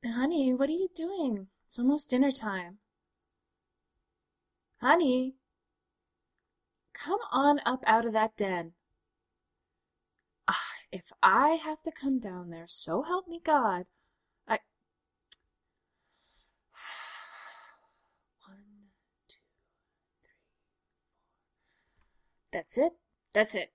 Honey, what are you doing? It's almost dinner time. Honey, come on up out of that den. If I have to come down there, so help me God, I... One, two, that's it. That's it.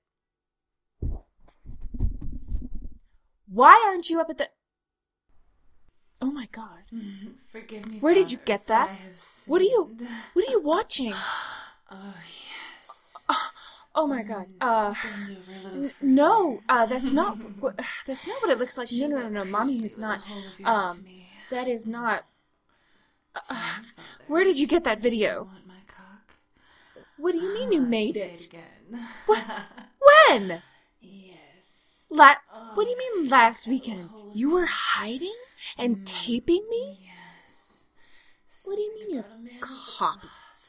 Why aren't you up at the... Oh my God. Forgive me, Where did you Father, get for I that? have What are sinned. you watching? Oh, yes. Oh my God. Bend over a little further. No, that's not what it looks like. Show No, that Mommy priestly is not. little hole of yours to me. That is not. Tell me, Father, Where did you get that do you video? want my cock? What do you mean you made Say it? again. When? Yes. What do you mean last weekend? You were hiding and taping me? Yes. What do you mean you're Something about a man with copies?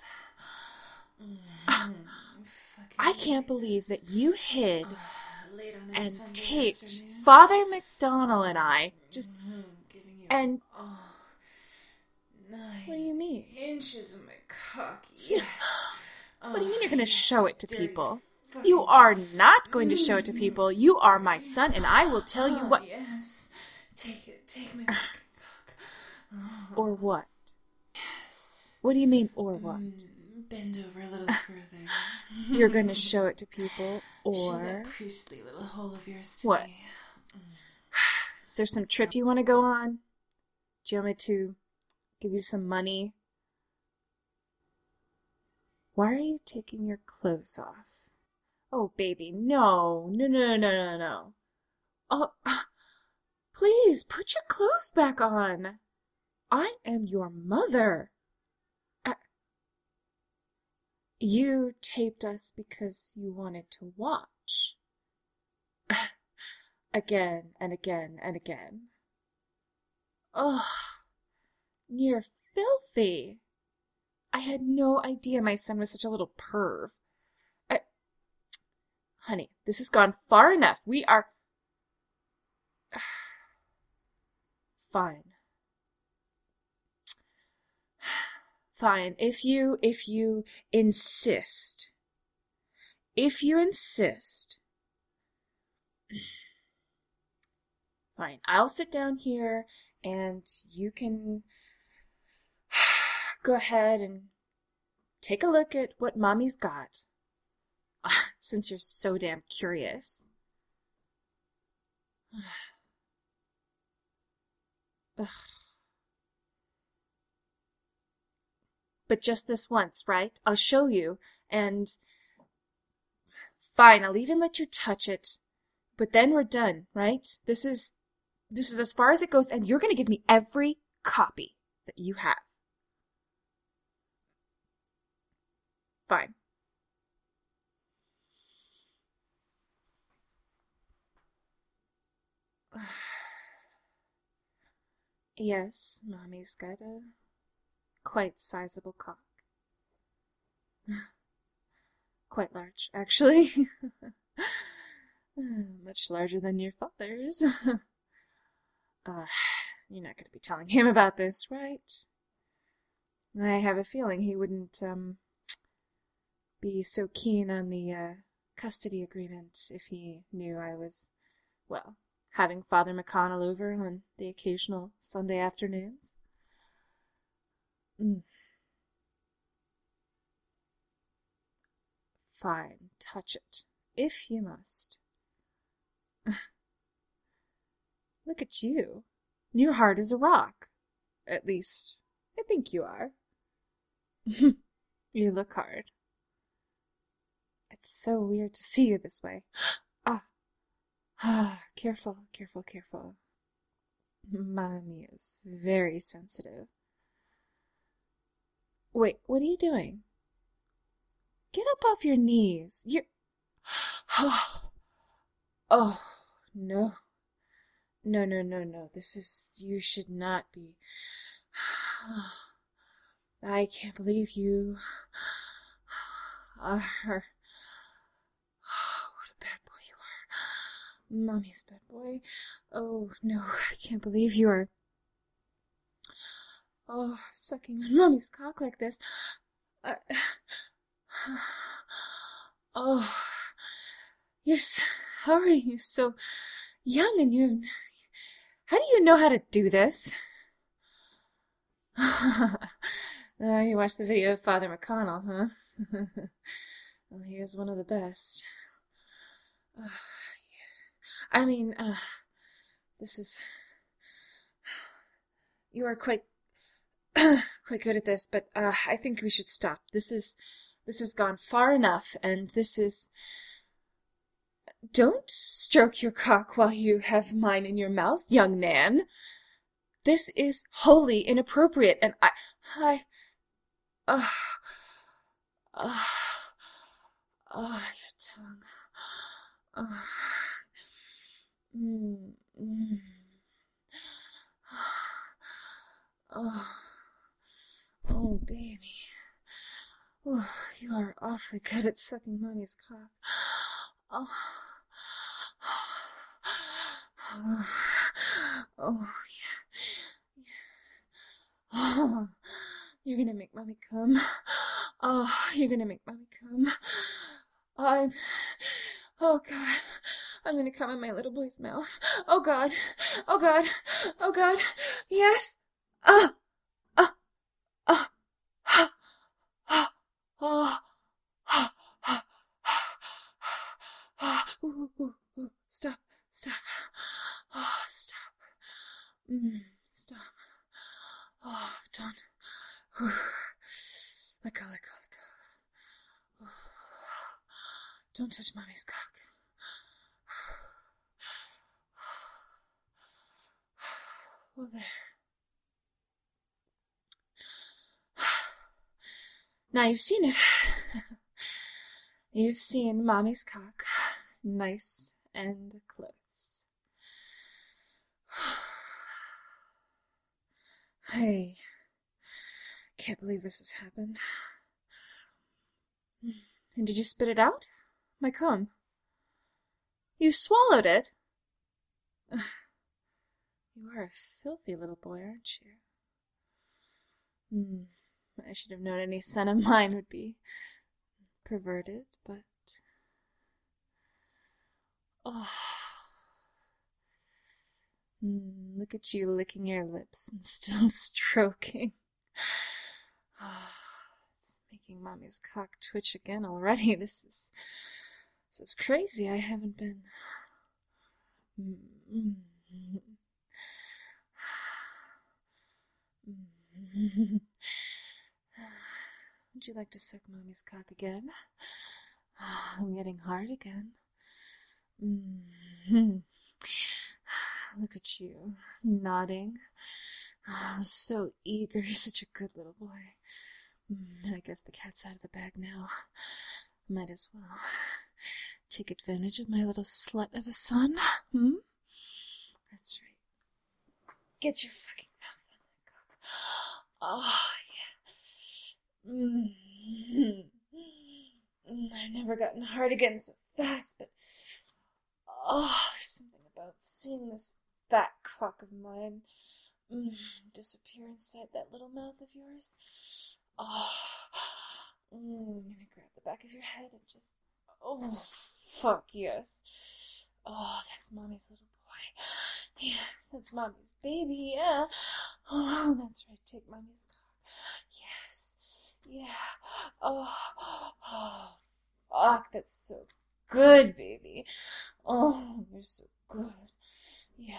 fucking I can't believe that you hid late on a and Sunday taped afternoon. Father McDonald and I just Giving you and 9 what do you mean? inches of my cock. Yes. What do you mean you're going to show it to dirty people? fucking- You are not going to show it to people. You are my son, and I will tell you what... Yes. Take it. Take my fucking cock. Or what? Yes. What do you mean, or what? Bend over a little further. You're going to show it to people, Show or... that priestly little hole of yours to What? me. Is there some trip you want to go on? Do you want me to give you some money? Why are you taking your clothes off? Oh, baby, no. No. Oh, please, put your clothes back on. I am your mother. You taped us because you wanted to watch. Again and again and again. Oh, you're filthy. I had no idea my son was such a little perv. Honey, this has gone far enough. We are... Fine. Fine, if you insist. If you insist. Fine, I'll sit down here and you can go ahead and take a look at what Mommy's got. Since you're so damn curious. Ugh. But just this once, right? I'll show you, and... Fine, I'll even let you touch it. But then we're done, right? This is as far as it goes, and you're gonna give me every copy that you have. Fine. Yes, Mommy's got a quite sizable cock. Quite large, actually. Much larger than your father's. You're not going to be telling him about this, right? I have a feeling he wouldn't, be so keen on the, custody agreement if he knew I was, well, having Father McConnell over on the occasional Sunday afternoons. Fine, touch it, if you must. Look at you. You're hard as a rock. At least, I think you are. You look hard. It's so weird to see you this way. Careful. Mommy is very sensitive. Wait, what are you doing? Get up off your knees. You're... Oh, no. No. You should not be. I can't believe you are... What a bad boy you are. Mommy's bad boy. Oh, no, I can't believe you are... Oh, sucking on Mommy's cock like this. Oh, how are you so young and how do you know how to do this? You watched the video of Father McConnell, huh? Well, he is one of the best. I mean, you are quite good at this, but I think we should stop. This has gone far enough, and Don't stroke your cock while you have mine in your mouth, young Nan. This is wholly inappropriate, and your tongue. Oh, baby. Oh, you are awfully good at sucking Mommy's cock. Yeah. You're gonna make Mommy come. Oh, you're gonna make Mommy come. Oh God, I'm gonna come in my little boy's mouth. Oh God, oh God, oh God, yes. Stop. Oh, stop. Stop. Oh, don't. Let go. Don't touch Mommy's cock. Well, there. Now you've seen it. You've seen Mommy's cock. Nice and close. I can't believe this has happened. And did you spit it out? My cum. You swallowed it? You are a filthy little boy, aren't you? I should have known any son of mine would be perverted, but... Oh. Look at you licking your lips and still stroking. Oh, it's making Mommy's cock twitch again already. This is crazy. I haven't been... Would you like to suck Mommy's cock again? I'm getting hard again. Look at you, nodding. So eager, such a good little boy. I guess the cat's out of the bag now. Might as well take advantage of my little slut of a son. That's right. Get your fucking mouth on that cock. Oh, yeah. I've never gotten hard again so fast, but... Oh, there's something about seeing this fat cock of mine disappear inside that little mouth of yours. Oh, I'm gonna grab the back of your head and just... Oh, fuck, yes. Oh, that's Mommy's little boy. Yes, that's Mommy's baby, yeah. Oh, that's right, take Mommy's cock. Yes, yeah. Oh, fuck, that's so good, baby. Oh, you're so good. Yeah.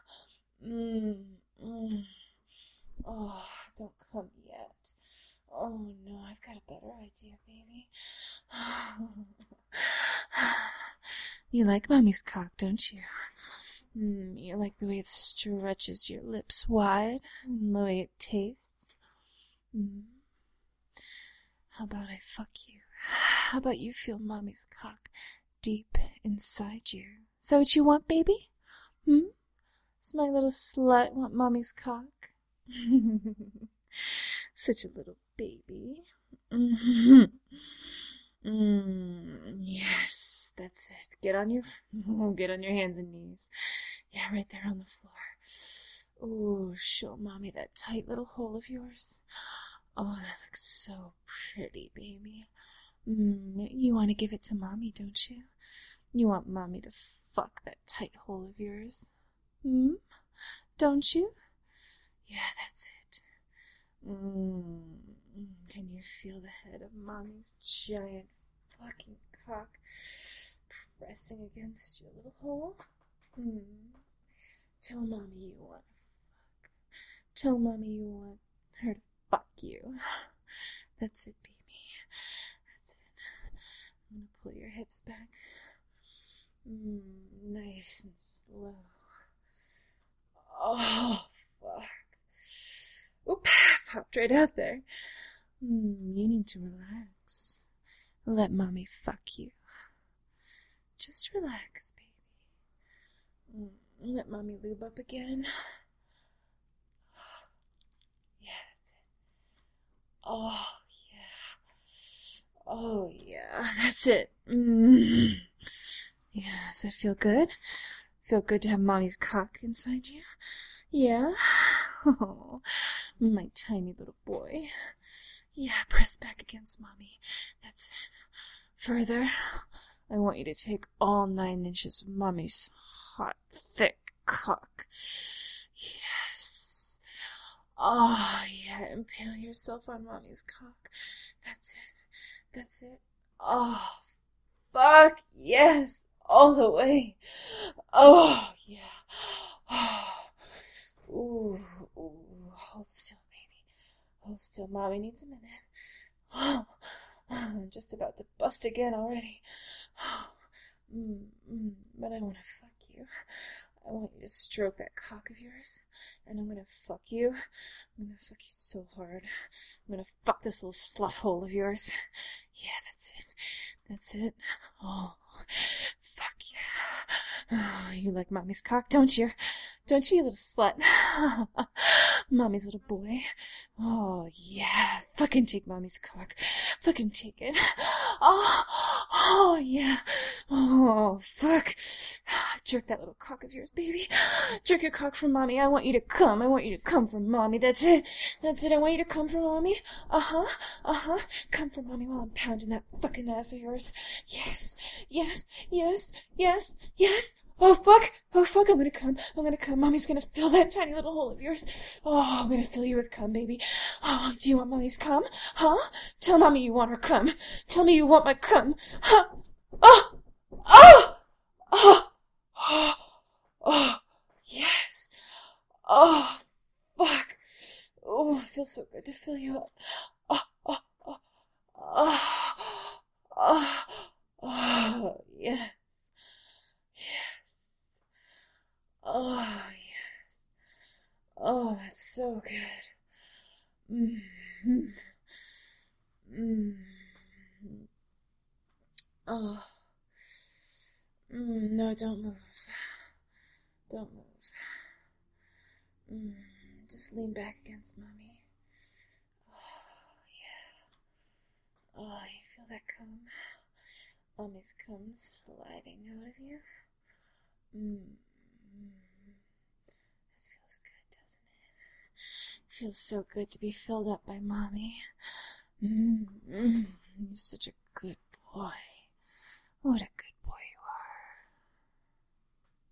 Oh, don't come yet. Oh, no, I've got a better idea, baby. You like Mommy's cock, don't you? You like the way it stretches your lips wide and the way it tastes? How about I fuck you? How about you feel Mommy's cock deep inside you? Is that what you want, baby? Does my little slut want Mommy's cock? Such a little baby. Yes, that's it. Get on your hands and knees. Yeah, right there on the floor. Oh, show Mommy that tight little hole of yours. Oh, that looks so pretty, baby. You want to give it to Mommy, don't you? You want Mommy to fuck that tight hole of yours? Don't you? Yeah, that's it. Can you feel the head of Mommy's giant fucking cock pressing against your little hole? Tell Mommy you want to fuck. Tell Mommy you want her to fuck you. That's it, baby. That's it. I'm gonna pull your hips back. Nice and slow. Oh, fuck. Oop, popped right out there. You need to relax. Let Mommy fuck you. Just relax, baby. Let Mommy lube up again. Yeah, that's it. Oh, yeah. Oh, yeah, that's it. Yeah, does that feel good? Feel good to have Mommy's cock inside you? Yeah? Oh, my tiny little boy. Yeah, press back against Mommy. That's it. Further. I want you to take all 9 inches of Mommy's hot, thick cock. Yes. Oh, yeah, impale yourself on Mommy's cock. That's it. That's it. Oh, fuck, yes. All the way. Oh, yeah. Oh. Ooh. Hold still, baby. Hold still. Mommy needs a minute. Oh, I'm just about to bust again already. But I want to fuck you. I want you to stroke that cock of yours. And I'm going to fuck you. I'm going to fuck you so hard. I'm going to fuck this little slut hole of yours. Yeah, that's it. That's it. Oh, fuck yeah. Oh, you like Mommy's cock, don't you? Don't you, you little slut? Mommy's little boy. Oh, yeah. Fucking take Mommy's cock. Fucking take it. Oh, yeah. Oh, fuck. Jerk that little cock of yours, baby. Jerk your cock for Mommy. I want you to come. I want you to come for Mommy. That's it. That's it. I want you to come for Mommy. Come for Mommy while I'm pounding that fucking ass of yours. Yes. Oh, fuck. I'm gonna come. Mommy's gonna fill that tiny little hole of yours. Oh, I'm gonna fill you with cum, baby. Oh, do you want Mommy's cum? Huh? Tell Mommy you want her cum. Tell me you want my cum. Huh? Oh, yes. Oh, fuck. Oh, it feels so good to fill you up. Yes. Oh, yes. Oh, that's so good. Oh. No, don't move. Don't move. Just lean back against Mommy. Oh, yeah. Oh, you feel that cum? Mommy's cum sliding out of you? This feels good, doesn't it? It feels so good to be filled up by Mommy. You're such a good boy. What a good